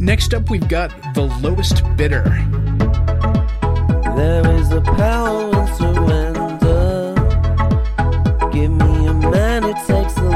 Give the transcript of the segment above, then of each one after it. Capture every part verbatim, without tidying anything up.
Next up, we've got The Lowest Bidder. There is a power in surrender. Give me a man who takes the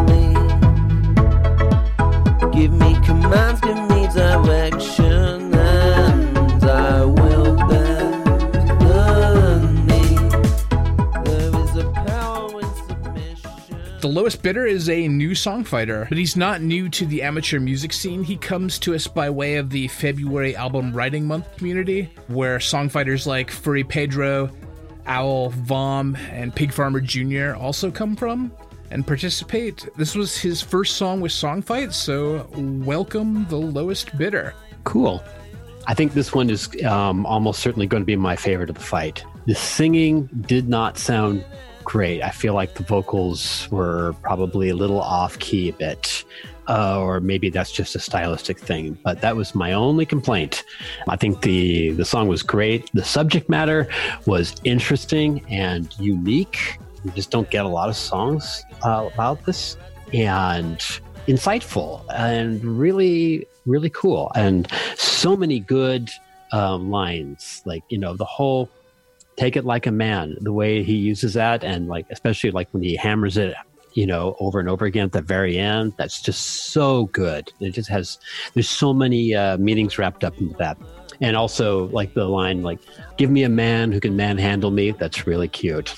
lead. Give me commands, give me direction, and I will bend the knee. There is a power in submission. The Lowest Bidder is a new songfighter, but he's not new to the amateur music scene. He comes to us by way of the February Album Writing Month community, where songfighters like Furry Pedro, Owl Vom, and Pig Farmer Junior also come from and participate. This was his first song with Songfight, so welcome The Lowest Bidder. Cool. I think this one is um, almost certainly going to be my favorite of the fight. The singing did not sound great. I feel like the vocals were probably a little off key a bit, uh, or maybe that's just a stylistic thing. But that was my only complaint. I think the the song was great. The subject matter was interesting and unique. You just don't get a lot of songs uh, about this, and insightful and really, really cool. And so many good um, lines, like, you know, the whole take it like a man, the way he uses that, and like especially like when he hammers it, you know, over and over again at the very end. That's just so good. It just has, there's so many uh, meanings wrapped up into that. And also like the line, like, give me a man who can manhandle me. That's really cute.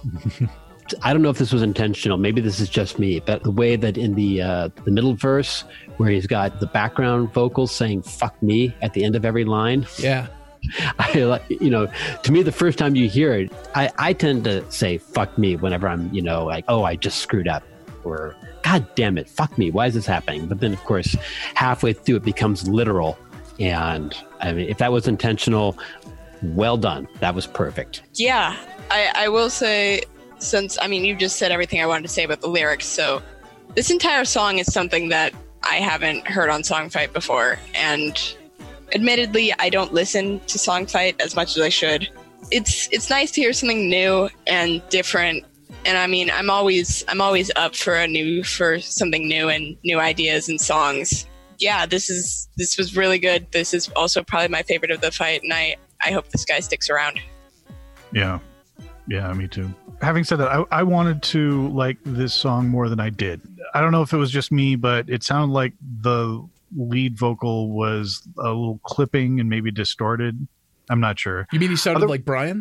I don't know if this was intentional. Maybe this is just me, but the way that in the uh, the middle verse where he's got the background vocals saying "fuck me" at the end of every line. Yeah. I like, you know, to me, the first time you hear it, I, I tend to say "fuck me" whenever I'm, you know, like, oh, I just screwed up, or God damn it, fuck me, why is this happening? But then, of course, halfway through it becomes literal. And I mean, if that was intentional, well done. That was perfect. Yeah, I, I will say, since, I mean, you just said everything I wanted to say about the lyrics, so this entire song is something that I haven't heard on Songfight before, and admittedly, I don't listen to Songfight as much as I should. It's it's nice to hear something new and different, and I mean, I'm always I'm always up for a new for something new and new ideas and songs. Yeah, this is this was really good. This is also probably my favorite of the fight, and I, I hope this guy sticks around. Yeah. Yeah, me too. Having said that, I, I wanted to like this song more than I did. I don't know if it was just me, but it sounded like the lead vocal was a little clipping and maybe distorted. I'm not sure. You mean he sounded Other- like Brian?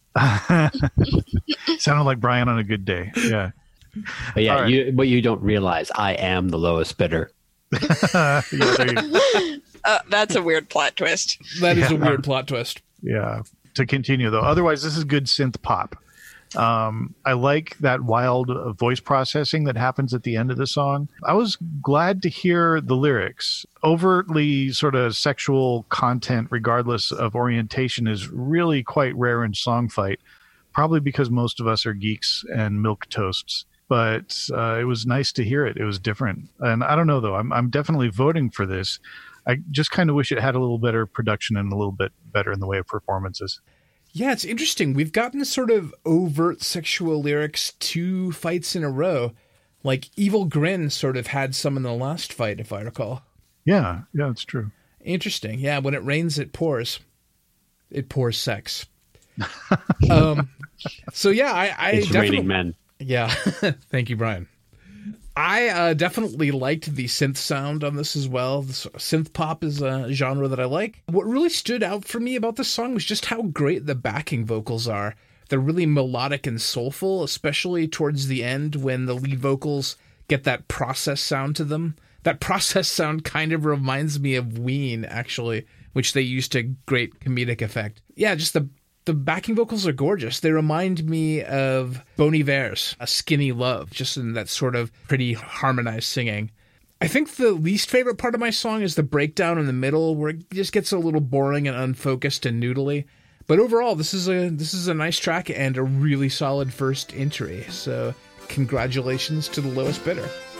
Sounded like Brian on a good day. Yeah. But yeah, All right. you, what you don't realize, I am the lowest bidder. yeah, there you, Uh, that's a weird plot twist. That is a Yeah. weird plot twist. yeah. To continue though, otherwise this is good synth pop. Um, I like that wild uh, voice processing that happens at the end of the song. I was glad to hear the lyrics. Overtly sort of sexual content, regardless of orientation, is really quite rare in Songfight, probably because most of us are geeks and milk toasts. But uh, it was nice to hear it. It was different. And I don't know, though. I'm, I'm definitely voting for this. I just kind of wish it had a little better production and a little bit better in the way of performances. Yeah, it's interesting. We've gotten sort of overt sexual lyrics two fights in a row. Like Evil Grin sort of had some in the last fight, if I recall. Yeah, yeah, it's true. Interesting. Yeah, when it rains, it pours. It pours sex. um, so yeah, I, I It's definitely, raining men. Yeah, thank you, Brian. I uh, definitely liked the synth sound on this as well. The synth pop is a genre that I like. What really stood out for me about this song was just how great the backing vocals are. They're really melodic and soulful, especially towards the end when the lead vocals get that process sound to them. That process sound kind of reminds me of Ween, actually, which they used to great comedic effect. Yeah, just the The backing vocals are gorgeous. They remind me of Bon Iver's A Skinny Love, just in that sort of pretty harmonized singing. I think the least favorite part of my song is the breakdown in the middle, where it just gets a little boring and unfocused and noodly. But overall, this is a this is a nice track and a really solid first entry. So congratulations to The Lowest Bidder.